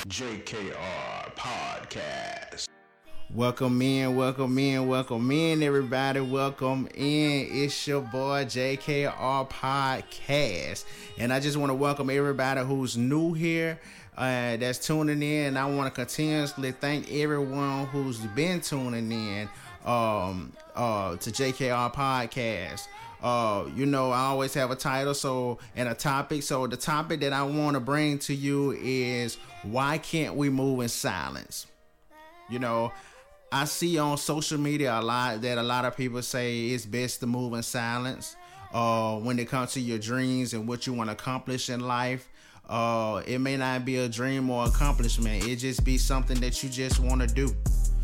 JKR Podcast. Welcome in, everybody. Welcome in. It's your boy JKR Podcast, and I just want to welcome everybody who's new here, that's tuning in. I want to continuously thank everyone who's been tuning in to JKR Podcast. I always have a title and a topic. So the topic that I want to bring to you is, why can't we move in silence? I see on social media a lot of people say it's best to move in silence when it comes to your dreams and what you want to accomplish in life. It may not be a dream or accomplishment. It just be something that you just want to do.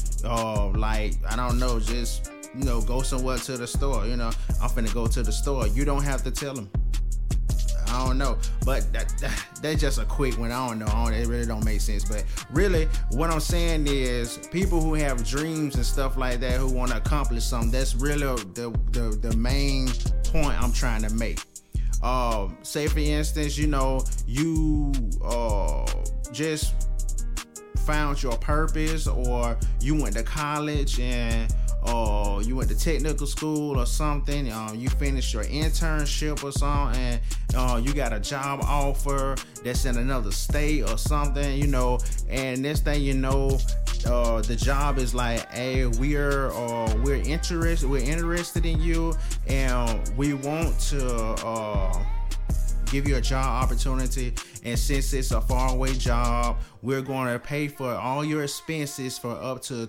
Go somewhere to the store. I'm finna go to the store. You don't have to tell them. I don't know, but that's just a quick one. I don't know. It really don't make sense. But really, what I'm saying is, people who have dreams and stuff like that, who want to accomplish something, that's really the main point I'm trying to make. Say for instance, you just found your purpose, or you went to college and you went to technical school or something. You finished your internship or something, and you got a job offer that's in another state or something, and this thing, the job is like, hey, we're interested in you, and we want to give you a job opportunity. And since it's a faraway job, we're going to pay for all your expenses for up to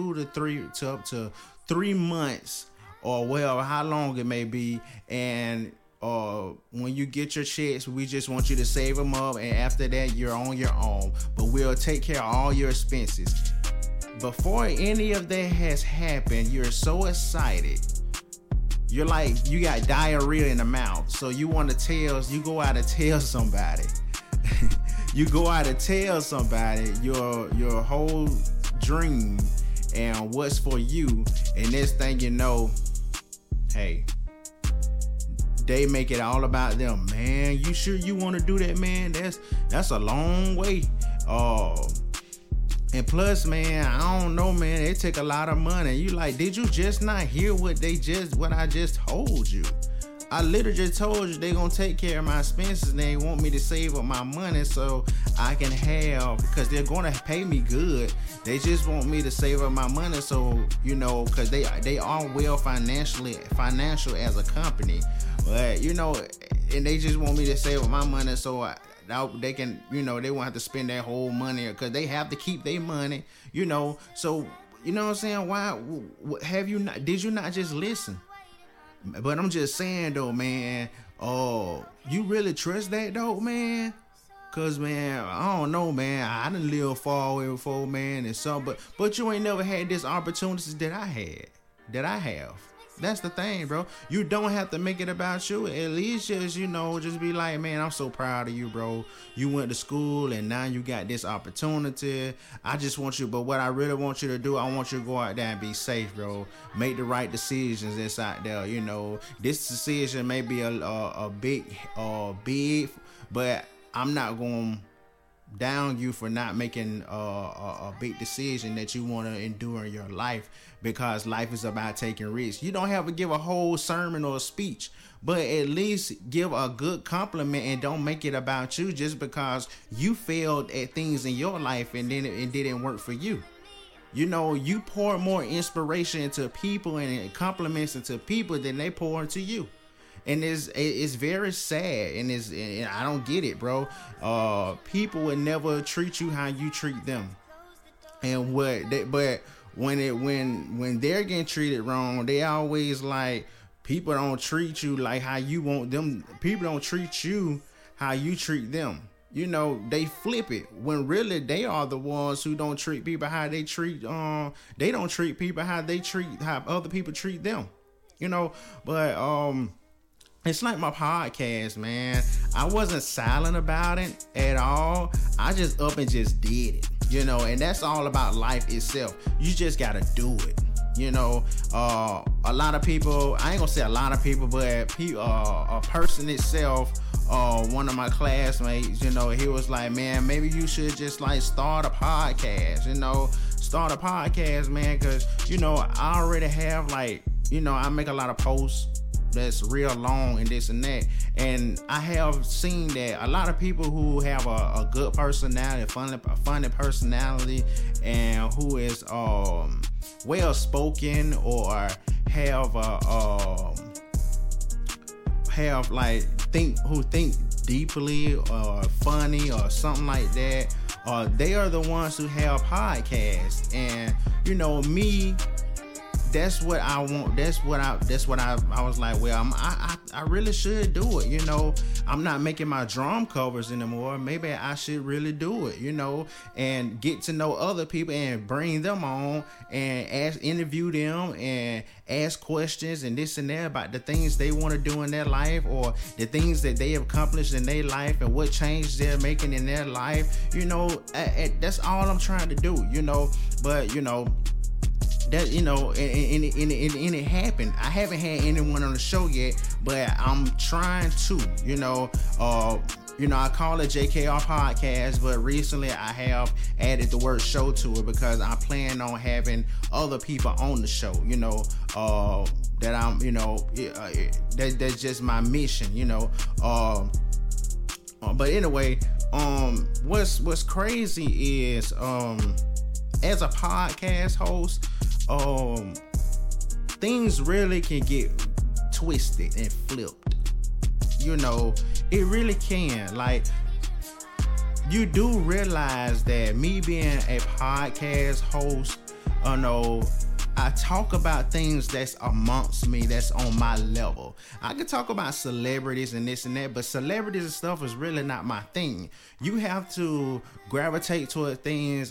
3 months, or how long it may be. And when you get your checks, we just want you to save them up, and after that, you're on your own. But we'll take care of all your expenses. Before any of that has happened, you're so excited. You're like, you got diarrhea in the mouth. So you go out and tell somebody. You go out and tell somebody your whole dream and what's for you. And this thing, hey, they make it all about them. Man, you sure you want to do that, man? That's a long way. And plus, man, I don't know, man, it take a lot of money. You like, did you just not hear what I just told you? I literally just told you they gonna take care of my expenses, and they want me to save up my money so I can have, because they're gonna pay me good. They just want me to save up my money, so because they are well financial as a company, but and they just want me to save up my money so they can, they won't have to spend their whole money, because they have to keep their money, So what I'm saying? Why did you not just listen? But I'm just saying though, man, you really trust that though, man? Cause man, I don't know, man. I done lived far away before, man, and so, but you ain't never had this opportunities that I have. That's the thing, bro. You don't have to make it about you. At least just, just be like, man, I'm so proud of you, bro. You went to school and now you got this opportunity. I just want you, but what I really want you to do, I want you to go out there and be safe, bro. Make the right decisions that's out there. This decision may be a big, but I'm not going to down you for not making a big decision that you want to endure in your life, because life is about taking risks. You don't have to give a whole sermon or a speech, but at least give a good compliment, and don't make it about you just because you failed at things in your life and then it didn't work for you. You pour more inspiration into people and compliments into people than they pour into you. And it's very sad, and I don't get it, bro. People would never treat you how you treat them, and but when they're getting treated wrong, they always like, people don't treat you like how you want them. People don't treat you how you treat them. They flip it, when really they are the ones who don't treat people how they treat. They don't treat people how other people treat them. But it's like my podcast, man. I wasn't silent about it at all. I just up and just did it, and that's all about life itself. You just gotta do it. You know, a lot of people, I ain't gonna say a lot of people, but a person itself, one of my classmates, you know, he was like, man, maybe you should just like start a podcast, man, because, you know, I already have like, you know, I make a lot of posts that's real long and this and that, and I have seen that a lot of people who have a good personality, a funny personality, and who is well spoken, or have think deeply or funny or something like that, they are the ones who have podcasts. And you know, me, that's what I want. That's what I was like, well, I really should do it. You know, I'm not making my drum covers anymore. Maybe I should really do it, you know, and get to know other people and bring them on and interview them and ask questions and this and that about the things they want to do in their life, or the things that they have accomplished in their life and what change they're making in their life. You know, that's all I'm trying to do, you know. But, you know, that, you know, and it happened. I haven't had anyone on the show yet, but I'm trying to, you know, I call it JKR Podcast, but recently I have added the word show to it because I plan on having other people on the show, you know, that I'm, you know, that's just my mission, you know. But anyway, what's crazy is, as a podcast host, things really can get twisted and flipped. You know, it really can. Like, you do realize that me being a podcast host, I talk about things that's amongst me, that's on my level. I can talk about celebrities and this and that, but celebrities and stuff is really not my thing. You have to gravitate toward things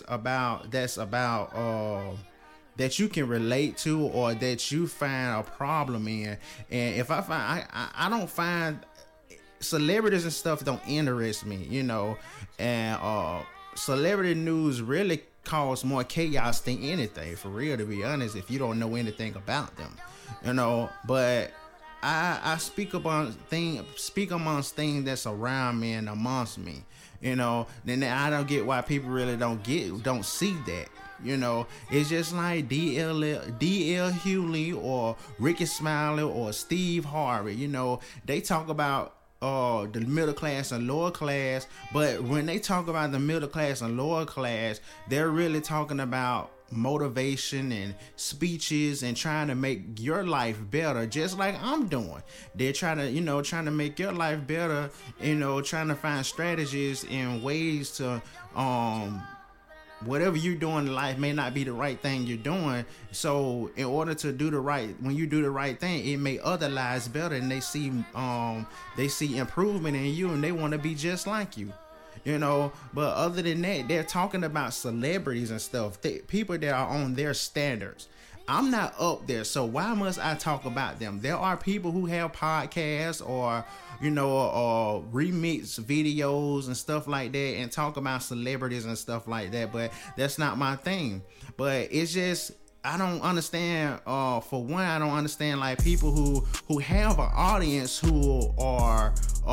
that you can relate to, or that you find a problem in. And if I don't find celebrities and stuff don't interest me, you know, and celebrity news really cause more chaos than anything, for real, to be honest, if you don't know anything about them, you know. But I speak amongst things that's around me and amongst me, you know. Then I don't get why people really don't see that. You know, it's just like D.L. Hewley or Ricky Smiley or Steve Harvey. You know, they talk about the middle class and lower class, but when they talk about the middle class and lower class, they're really talking about motivation and speeches and trying to make your life better, just like I'm doing. They're trying to make your life better, you know, trying to find strategies and ways to whatever you're doing in life may not be the right thing you're doing. So in order to when you do the right thing, it make other lives better, and they see improvement in you, and they want to be just like you, you know. But other than that, they're talking about celebrities and stuff, people that are on their standards. I'm not up there, so why must I talk about them? There are people who have podcasts, or, you know, remix videos and stuff like that, and talk about celebrities and stuff like that, but that's not my thing. But it's just, I don't understand. For one, I don't understand like people who have an audience who are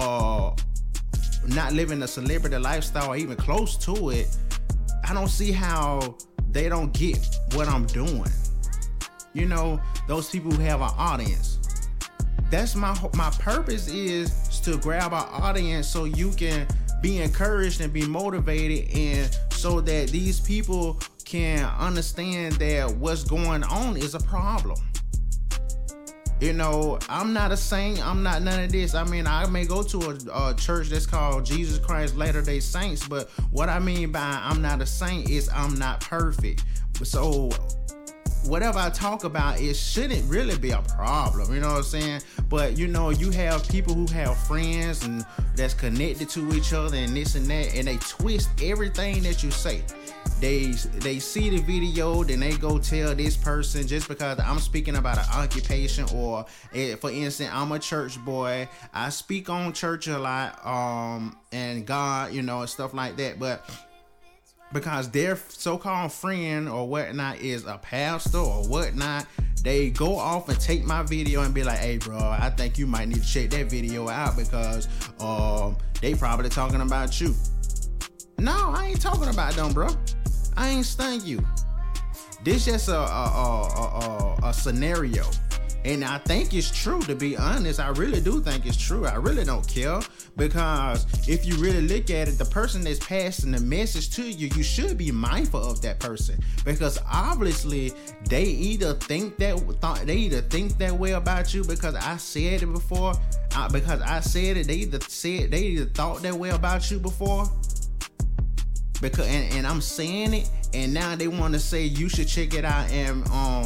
not living a celebrity lifestyle or even close to it. I don't see how they don't get what I'm doing. You know, those people who have an audience. That's my purpose, is to grab an audience so you can be encouraged and be motivated, and so that these people can understand that what's going on is a problem. You know, I'm not a saint. I'm not none of this. I mean, I may go to a church that's called Jesus Christ Latter-day Saints, but what I mean by I'm not a saint is I'm not perfect. So whatever I talk about, it shouldn't really be a problem, you know what I'm saying? But, you know, you have people who have friends and that's connected to each other and this and that, and they twist everything that you say. They see the video, then they go tell this person, just because I'm speaking about an occupation, or for instance, I'm a church boy, I speak on church a lot, and God, you know, and stuff like that. But because their so-called friend or whatnot is a pastor or whatnot, they go off and take my video and be like, hey bro, I think you might need to check that video out because they probably talking about you. No, I ain't talking about them, bro. I ain't stung you. This just a scenario. And I think it's true, to be honest. I really do think it's true. I really don't care, because if you really look at it, the person that's passing the message to you, you should be mindful of that person, because obviously they either think that way about you because I said it before. Because I said it, they either thought that way about you before. Because and I'm saying it, and now they want to say you should check it out and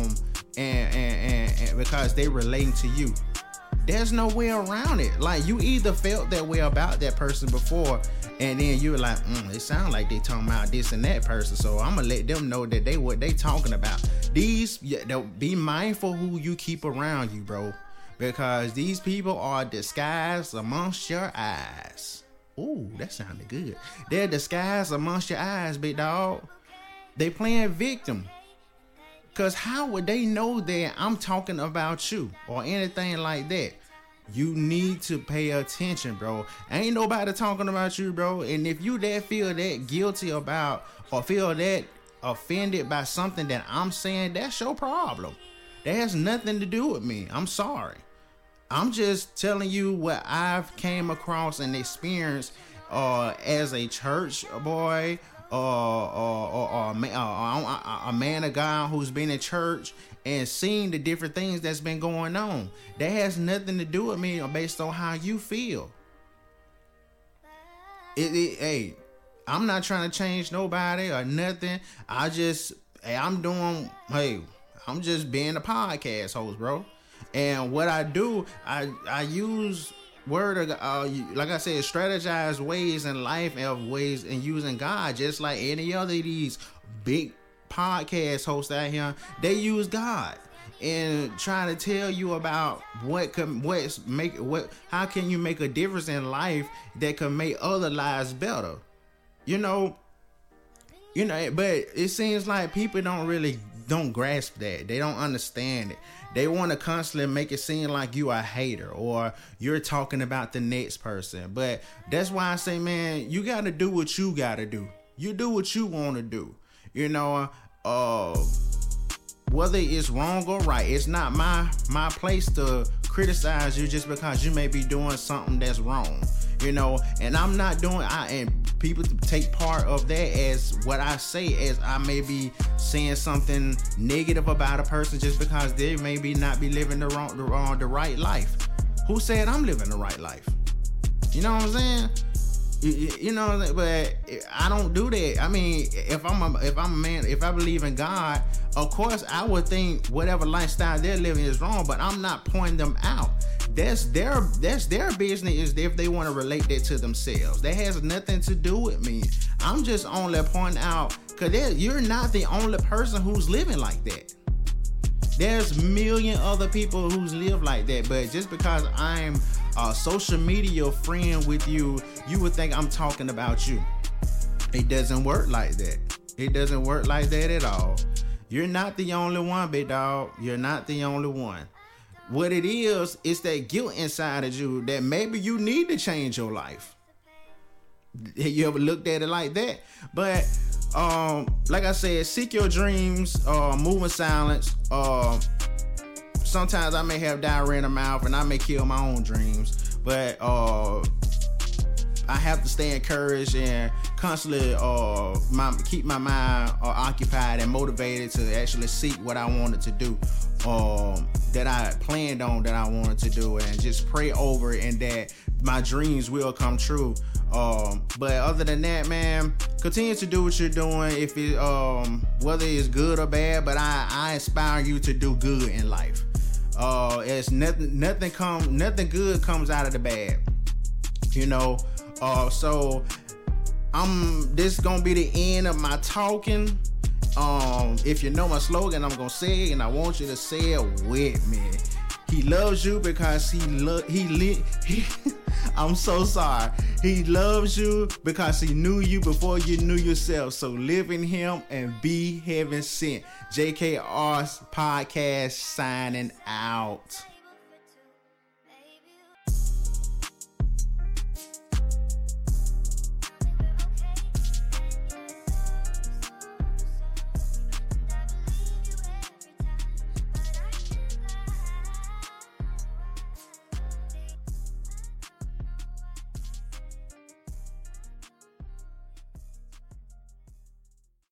because they relating to you. There's no way around it. Like, you either felt that way about that person before, and then you're like, it sounds like they talking about this and that person, so I'm gonna let them know that what they talking about. Be mindful who you keep around you, bro, because these people are disguised amongst your eyes. Ooh, that sounded good. They're disguised amongst your eyes, big dog. They playing victim. Because how would they know that I'm talking about you or anything like that? You need to pay attention, bro. Ain't nobody talking about you, bro. And if you feel that guilty about or feel that offended by something that I'm saying, that's your problem. That has nothing to do with me. I'm sorry. I'm just telling you what I've came across and experienced as a church boy, or a man of God who's been in church and seen the different things that's been going on. That has nothing to do with me based on how you feel. Hey, I'm not trying to change nobody or nothing. I'm just being a podcast host, bro. And what I do, I use word of like I said, strategize ways in life and ways in using God, just like any other of these big podcast hosts out here. They use God and trying to tell you about how can you make a difference in life that can make other lives better. But it seems like people don't grasp that. They don't understand it. They want to constantly make it seem like you are a hater or you're talking about the next person. But that's why I say, man, you got to do what you got to do. You do what you want to do. Whether it's wrong or right, it's not my place to criticize you just because you may be doing something that's wrong. And I'm not doing, and people take part of that as what I say, as I may be saying something negative about a person just because they maybe not be living the right life. Who said I'm living the right life? You know what I'm saying? But I don't do that. I mean, if I'm a man, if I believe in God, of course I would think whatever lifestyle they're living is wrong, but I'm not pointing them out. That's their business, is if they want to relate that to themselves. That has nothing to do with me. I'm just only pointing out, because you're not the only person who's living like that. There's a million other people who's live like that, but just because I'm a social media friend with you, you would think I'm talking about you. It doesn't work like that. It doesn't work like that at all. You're not the only one, big dog. You're not the only one. What it is that guilt inside of you that maybe you need to change your life. You ever looked at it like that? But like I said, seek your dreams, move in silence. Sometimes I may have diarrhea in the mouth and I may kill my own dreams, but I have to stay encouraged and constantly keep my mind occupied and motivated to actually seek what I wanted to do, that I planned on, that I wanted to do, and just pray over it and that my dreams will come true. But other than that, man, continue to do what you're doing. If it whether it's good or bad, but I inspire you to do good in life. It's nothing good comes out of the bad. So this is gonna be the end of my talking. If you know my slogan, I'm gonna say it, and I want you to say it with me. He loves you because I'm so sorry. He loves you because he knew you before you knew yourself. So live in him and be heaven sent. JKR's podcast signing out.